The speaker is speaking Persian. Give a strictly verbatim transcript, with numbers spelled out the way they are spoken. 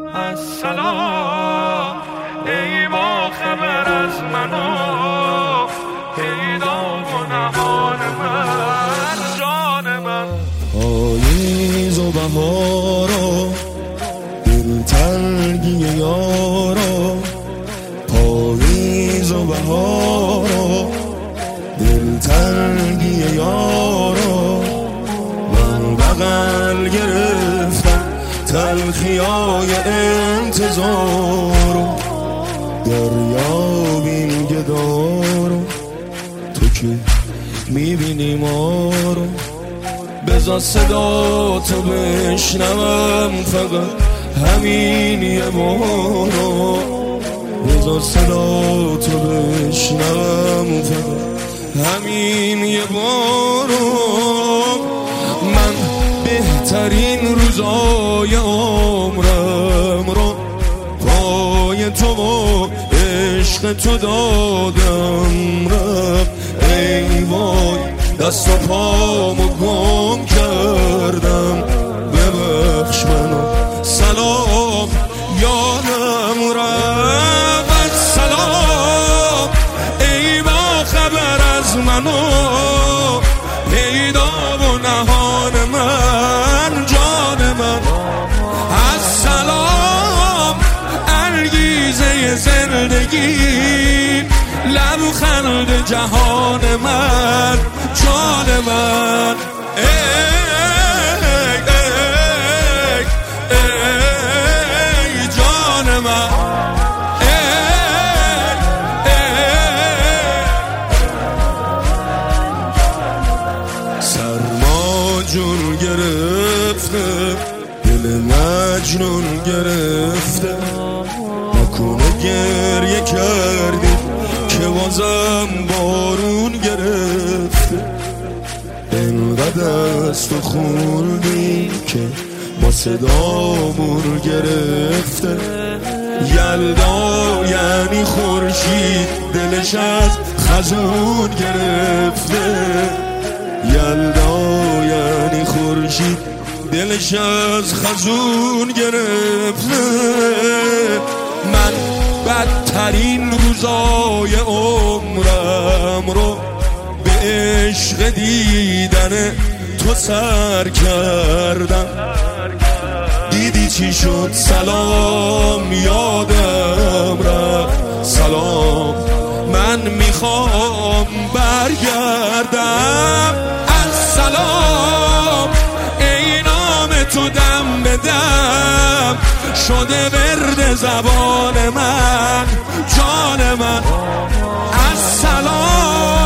السلام ای با خبر از من و پیدا و نهان من جان من. پاییز و بهارا دلتنگی یارا، پاییز و بهارا دلتنگی یارا، من بغل گرفتم تلخیای انتظارو، دریابین گدارو تو که میبینی ما رو، بذار صدا تو بشنوم فقط همین یه بارو، بذار صدا تو بشنوم فقط همین یه بارو. من بهترین روزای عمرم رو پای تو و عشق تو دادم رب، ای وای دست و پامو گم کردم ببخش منو، سلام یادم رفت. سلام ای با خبر از منو پیدا و نهان من جان من. السلام انگیزه زندگی لبخند جهان من جان من. ای ای ای جان من. ای ای سرما جون گرفته دل مجنون گرفته، نکنه گریه کردی که بازم بارون گرفته، اینقدر از تو خوندی که با صدامون گرفته، یلدا یعنی خورشید دلش از خزون گرفته، یلدا یعنی خورشید دلش از خزون گرفته. من بدترین روزای عمرم رو به عشق دیدن تو سر کردم، دیدی چی شد سلام یادم رفت. سلام من میخوام برگردم. السلام ای نام تو دم به دم شده ورد زبان من جان من. السلام